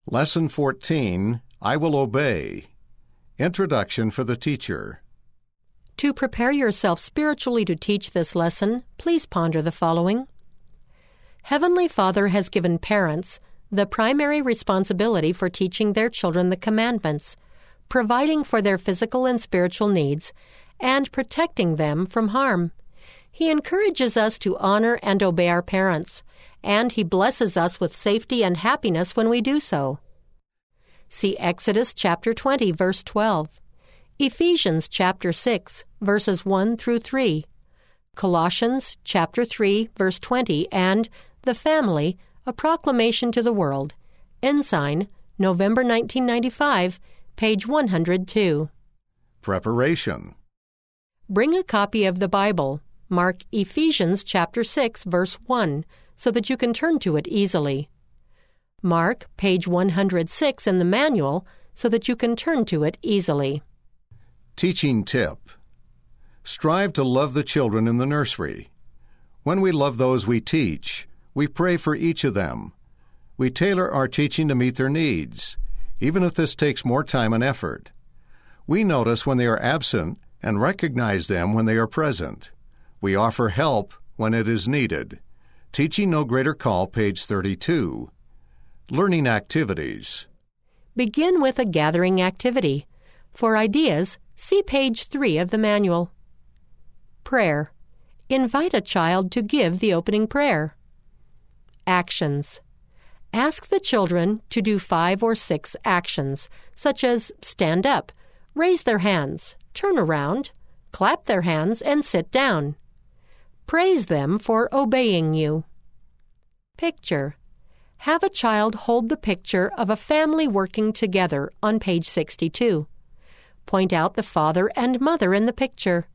Lesson 14, I Will Obey. Introduction for the Teacher. To prepare yourself spiritually to teach this lesson, please ponder the following. Heavenly Father has given parents the primary responsibility for teaching their children the commandments, providing for their physical and spiritual needs, and protecting them from harm. He encourages us to honor and obey our parents, and He blesses us with safety and happiness when we do so. See Exodus chapter 20, verse 12, Ephesians chapter 6, verses 1 through 3, Colossians chapter 3, verse 20, and The Family, A Proclamation to the World, Ensign, November 1995, page 102. Preparation. Bring a copy of the Bible. Mark Ephesians chapter 6, verse 1, so that you can turn to it easily. Mark page 106 in the manual, so that you can turn to it easily. Teaching tip. Strive to love the children in the nursery. When we love those we teach, we pray for each of them. We tailor our teaching to meet their needs, even if this takes more time and effort. We notice when they are absent and recognize them when they are present. We offer help when it is needed. Teaching No Greater Call, page 32. Learning activities. Begin with a gathering activity. For ideas, see page 3 of the manual. Prayer. Invite a child to give the opening prayer. Actions. Ask the children to do 5 or 6 actions, such as stand up, raise their hands, turn around, clap their hands, and sit down. Praise them for obeying you. Picture. Have a child hold the picture of a family working together on page 62. Point out the father and mother in the picture.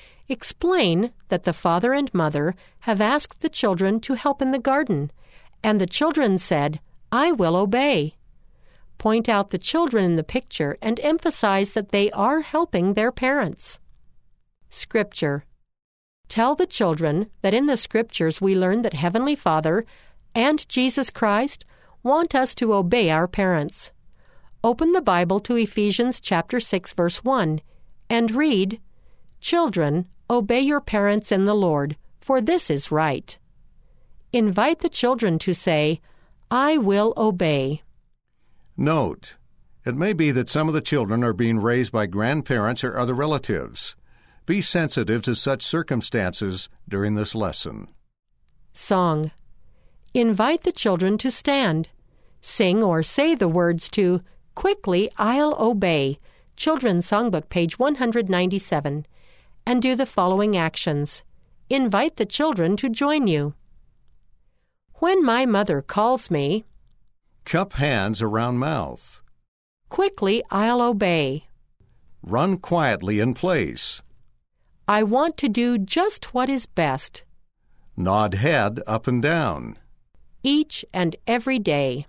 Explain that the father and mother have asked the children to help in the garden, and the children said, "I will obey." Point out the children in the picture and emphasize that they are helping their parents. Scripture. Tell the children that in the Scriptures we learn that Heavenly Father and Jesus Christ want us to obey our parents. Open the Bible to Ephesians chapter 6, verse 1, and read, "Children, obey your parents in the Lord, for this is right." Invite the children to say, "I will obey." Note: it may be that some of the children are being raised by grandparents or other relatives. Be sensitive to such circumstances during this lesson. Song. Invite the children to stand. Sing or say the words to Quickly I'll Obey, Children's Songbook, page 197, and do the following actions. Invite the children to join you. When my mother calls me, Cup hands around mouth. Quickly I'll obey. Run quietly in place. I want to do just what is best. Nod head up and down. Each and every day.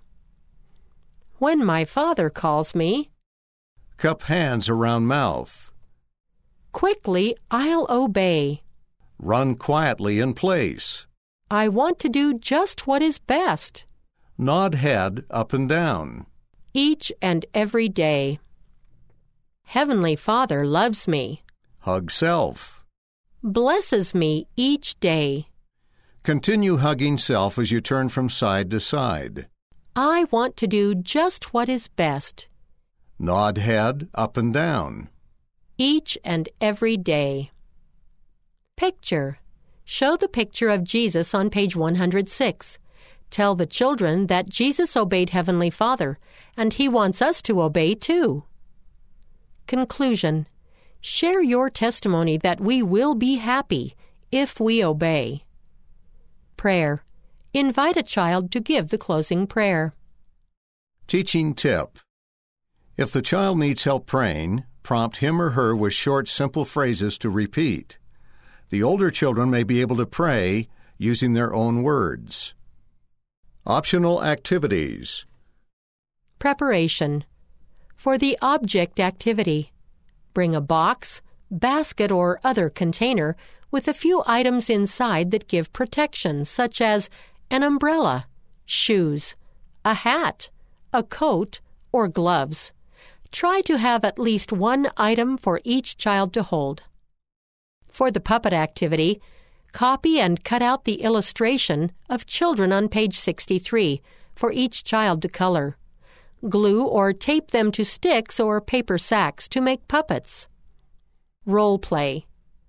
When my father calls me, Cup hands around mouth. Quickly I'll obey. Run quietly in place. I want to do just what is best. Nod head up and down. Each and every day. Heavenly Father loves me. Hug self. Blesses me each day. Continue hugging self as you turn from side to side. I want to do just what is best. Nod head up and down. Each and every day. Picture. Show the picture of Jesus on page 106. Tell the children that Jesus obeyed Heavenly Father, and He wants us to obey too. Conclusion. Share your testimony that we will be happy if we obey. Prayer. Invite a child to give the closing prayer. Teaching tip. If the child needs help praying, prompt him or her with short, simple phrases to repeat. The older children may be able to pray using their own words. Optional activities. Preparation. For the object activity, bring a box, basket, or other container with a few items inside that give protection, such as an umbrella, shoes, a hat, a coat, or gloves. Try to have at least one item for each child to hold. For the puppet activity, copy and cut out the illustration of children on page 63 for each child to color. Glue or tape them to sticks or paper sacks to make puppets. Role play.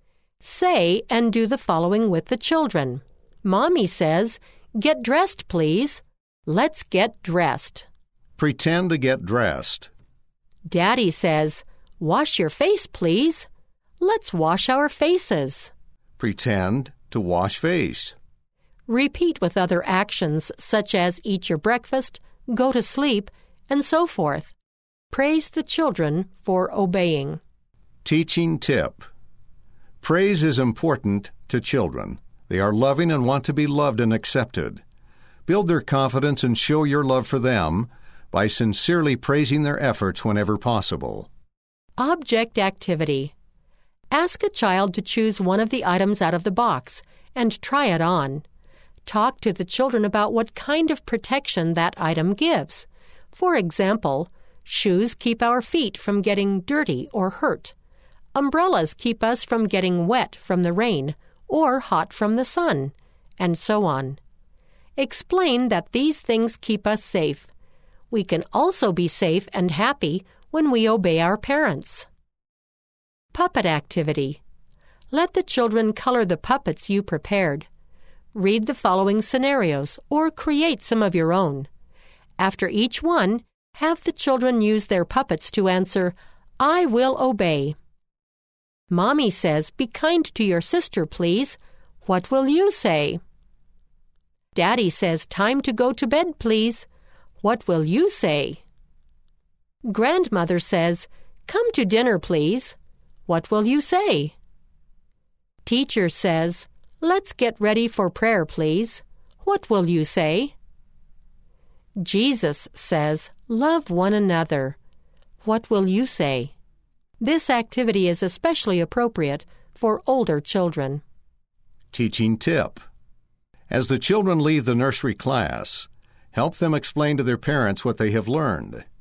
Say and do the following with the children. Mommy says, "Get dressed, please." Let's get dressed. Pretend to get dressed. Daddy says, "Wash your face, please." Let's wash our faces. Pretend to wash face. Repeat with other actions such as eat your breakfast, go to sleep, and so forth. Praise the children for obeying. Teaching tip. Praise is important to children. They are loving and want to be loved and accepted. Build their confidence and show your love for them by sincerely praising their efforts whenever possible. Object activity. Ask a child to choose one of the items out of the box and try it on. Talk to the children about what kind of protection that item gives. For example, shoes keep our feet from getting dirty or hurt. Umbrellas keep us from getting wet from the rain or hot from the sun, and so on. Explain that these things keep us safe. We can also be safe and happy when we obey our parents. Puppet activity. Let the children color the puppets you prepared. Read the following scenarios or create some of your own. After each one, have the children use their puppets to answer, "I will obey." Mommy says, "Be kind to your sister, please." What will you say? Daddy says, "Time to go to bed, please." What will you say? Grandmother says, "Come to dinner, please." What will you say? Teacher says, "Let's get ready for prayer, please." What will you say? Jesus says, "Love one another." What will you say? This activity is especially appropriate for older children. Teaching tip. As the children leave the nursery class, help them explain to their parents what they have learned.